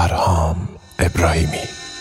فرهام ابراهیمی.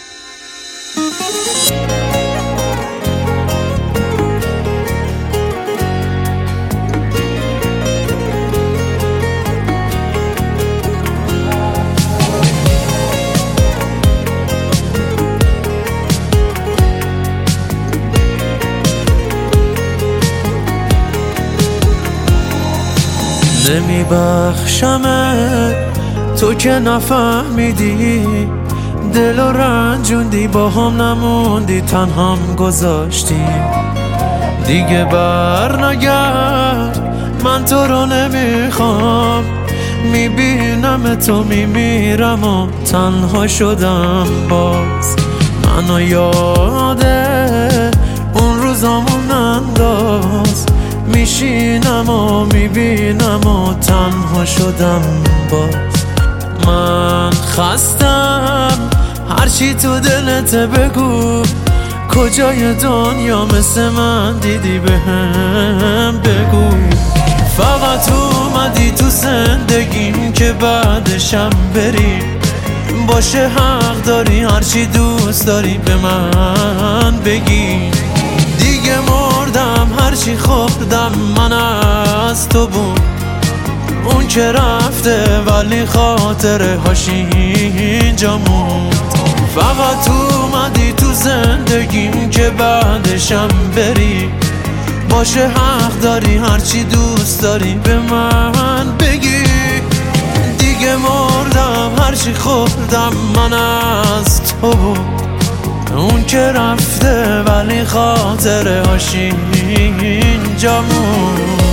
نمیبخشمت تو که نفهمیدی، دل و رنجوندی، با هم نموندی، تنهام گذاشتی. دیگه بر نگرد، من تو رو نمیخوام، میبینم تو میمیرم و تنها شدم باز. منو یاده اون روزامون انداز، میشینم و میبینم و تنها شدم باز. من خستم، هرچی تو دلت بگو، کجای دنیا مثل من دیدی بهم بگو. فقط اومدی تو زندگیم که بعدشم بری، باشه حق داری، هرچی دوست داری به من بگی. دیگه مردم، هرچی خوردم من از تو بود، اون که رفته ولی خاطره هاش اینجا موند. فقط اومدی تو زندگیم که بعدشم بری، باشه حق داری، هرچی دوست داری به من بگی. دیگه مردم، هرچی خوردم من از تو بود، اون که رفته ولی خاطره هاش اینجا موند.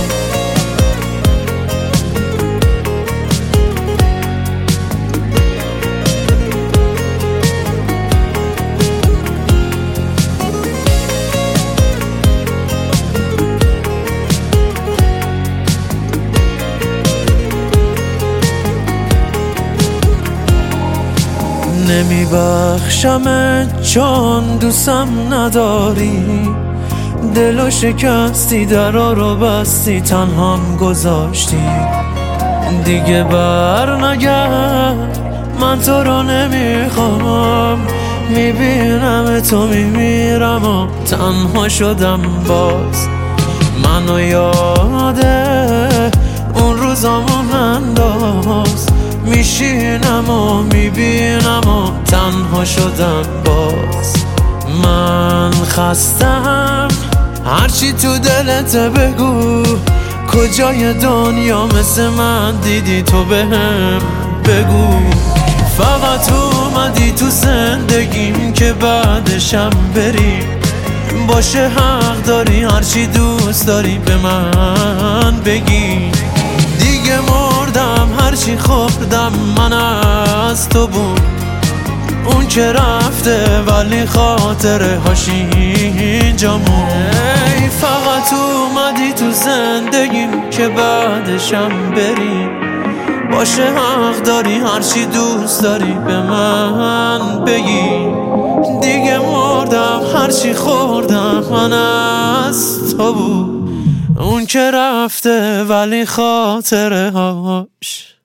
نمیبخشمت چون دوستم نداری، دلو شکستی، درا رو بستی، تنهام گذاشتی. دیگه بر نگرد، من تو رو نمیخوام، میبینم تو میمیرم و تنها شدم باز. منو یاده اون روزامون انداز، میشینم و میبینم و تنها شدم باز. من خستم، هرچی تو دلت بگو، کجای دنیا مثل من دیدی تو بهم بگو. فقط اومدی تو زندگیم که بعدشم بری، باشه حق داری، هرچی دوست داری به من بگی. دیگه مردم، هرچی خوردم من از تو بود، اون که رفته ولی خاطره هاش اینجا موند. فقط اومدی تو زندگیم که بعدشم بری، باشه حق داری، هرچی دوست داری به من بگی. دیگه مردم، هرچی خوردم من از تو بود، اون که رفته ولی خاطره هاش